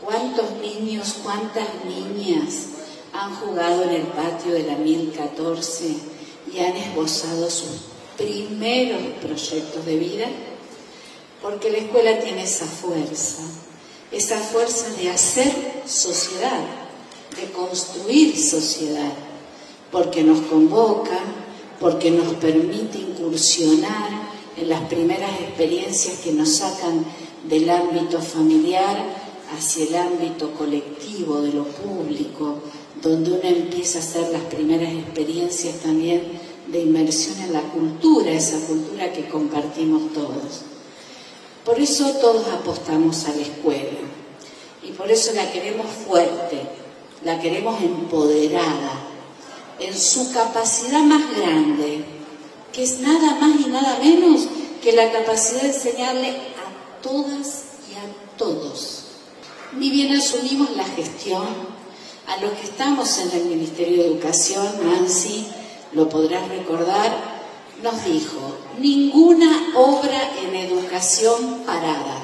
¿Cuántos niños, cuántas niñas han jugado en el patio de la 1014 y han esbozado sus primeros proyectos de vida? Porque la escuela tiene esa fuerza de hacer sociedad, de construir sociedad, porque nos convoca, porque nos permite incursionar en las primeras experiencias que nos sacan del ámbito familiar hacia el ámbito colectivo, de lo público, donde uno empieza a hacer las primeras experiencias también de inmersión en la cultura, esa cultura que compartimos todos. Por eso todos apostamos a la escuela y por eso la queremos fuerte, la queremos empoderada, en su capacidad más grande, que es nada más y nada menos que la capacidad de enseñarle a todas y a todos. Ni bien asumimos la gestión, a los que estamos en el Ministerio de Educación, Nancy, lo podrás recordar, nos dijo: ninguna obra en educación parada,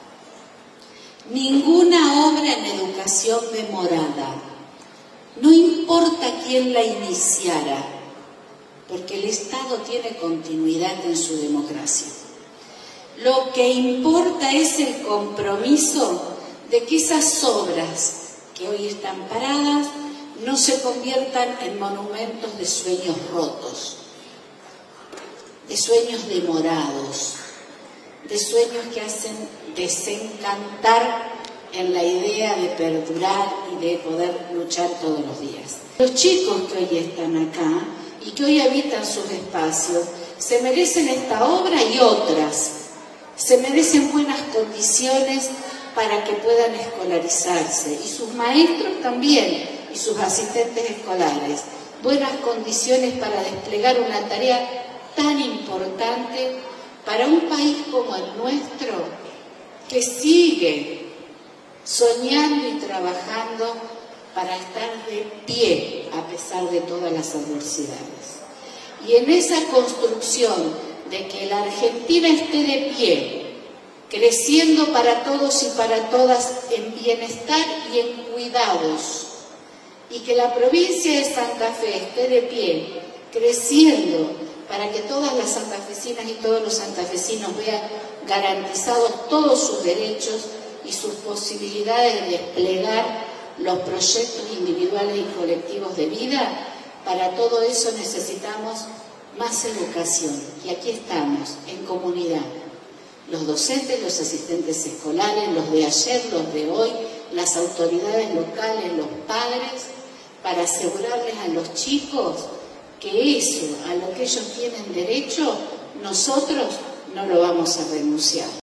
ninguna obra en educación demorada, no importa quién la iniciara, porque el Estado tiene continuidad en su democracia. Lo que importa es el compromiso de que esas obras que hoy están paradas no se conviertan en monumentos de sueños rotos, de sueños demorados, de sueños que hacen desencantar en la idea de perdurar y de poder luchar todos los días. Los chicos que hoy están acá y que hoy habitan sus espacios se merecen esta obra y otras, se merecen buenas condiciones para que puedan escolarizarse, y sus maestros también, y sus asistentes escolares, buenas condiciones para desplegar una tarea tan importante para un país como el nuestro, que sigue soñando y trabajando para estar de pie a pesar de todas las adversidades. Y en esa construcción de que la Argentina esté de pie, creciendo para todos y para todas en bienestar y en cuidados, y que la provincia de Santa Fe esté de pie, creciendo para que todas las santafesinas y todos los santafesinos vean garantizados todos sus derechos y sus posibilidades de desplegar los proyectos individuales y colectivos de vida. Para todo eso necesitamos más educación, y aquí estamos, en comunidad. Los docentes, los asistentes escolares, los de ayer, los de hoy, las autoridades locales, los padres, para asegurarles a los chicos que eso, a lo que ellos tienen derecho, nosotros no lo vamos a renunciar.